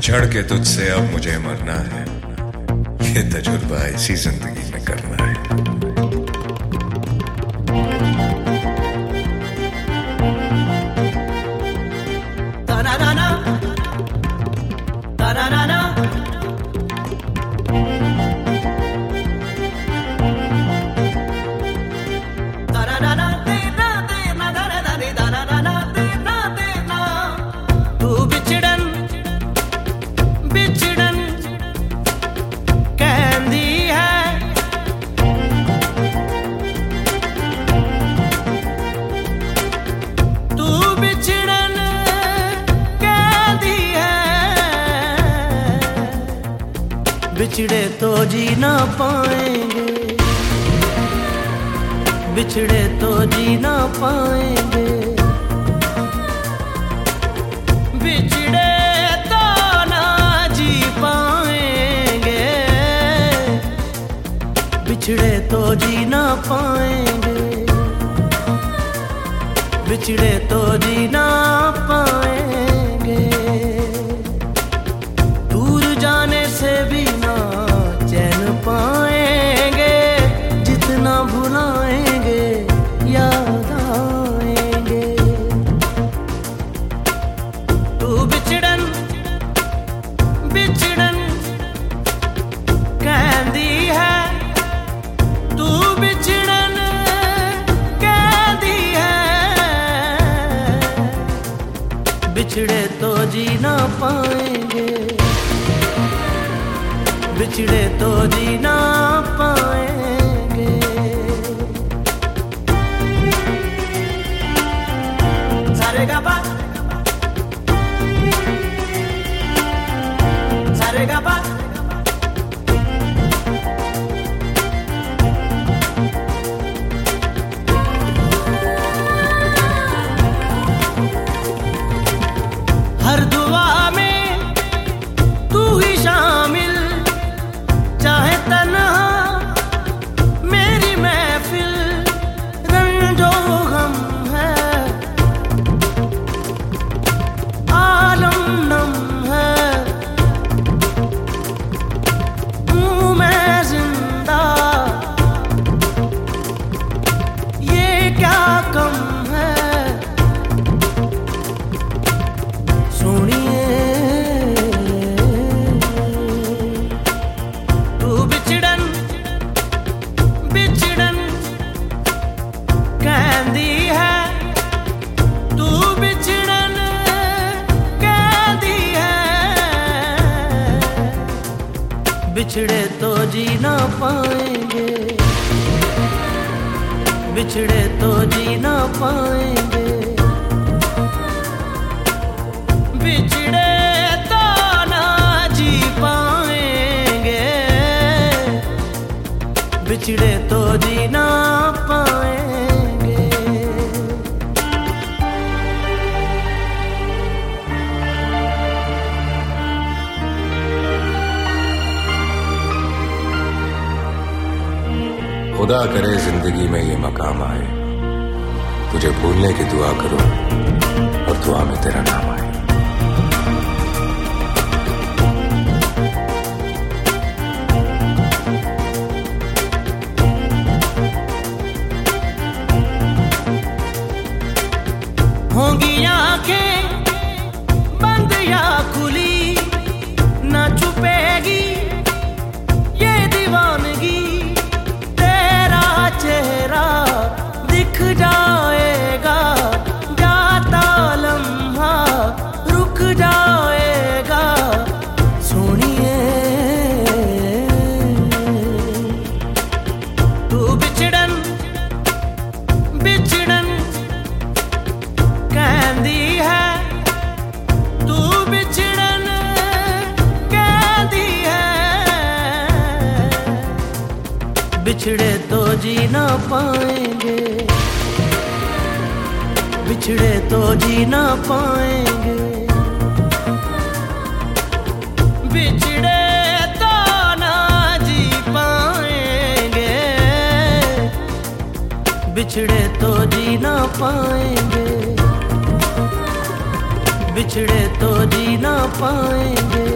बिछड़ के तुझसे अब मुझे मरना है, ये तजुर्बा इसी जिंदगी में करना है। बिछड़े तो जी ना पाएंगे, बिछड़े तो जी ना पाएंगे, बिछड़े तो ना जी पाएंगे, बिछड़े तो जी ना पाएंगे, बिछड़े तो जी ना पाएंगे। दूर जाने से भी ना चैन पाएंगे, जितना भुलाएंगे याद आएंगे। तू बिछड़न बिछड़न कहती है, तू बिछड़न कहती है, बिछड़े तो जी ना पाएंगे, बिछड़े तो जी ना पाएंगे। सारे गा पा, सारे गा पा। हर दुआ में तू ही शामिल, चाहे तन्हा मेरी महफिल, रंजो गम है आलम नम है, हूँ मैं जिंदा ये क्या कम है। सुनिए बिछड़न कहती है, तू बिछड़न कहती है, बिछड़े तो जी ना पाएंगे, बिछड़े तो जी ना पाएंगे, बिछड़े तो ना जी पाएंगे, बिछड़े तो जी ना पाएंगे। खुदा करे जिंदगी में ये मकाम आए, तुझे भूलने की दुआ करूं और दुआ में तेरा नाम आए। होंगी आंखें बंद या खुली, ना छुपेगी ये दीवानगी, तेरा चेहरा दिख जाएगा, जाता लम्हा रुक जाएगा। सुनिए तू बिछड़न बिछड़न कहती है, तू बिछड़न कहती है, बिछड़े तो जी ना पाएंगे, बिछड़े तो जी ना पाएंगे, बिछड़े तो ना जी पाएंगे, बिछड़े तो जी ना पाएंगे, बिछड़े तो जी ना पाएंगे,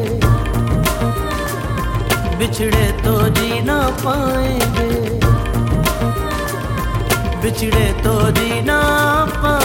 बिछड़े तो जी ना पाएंगे, बिछड़े तो जी ना पाएंगे।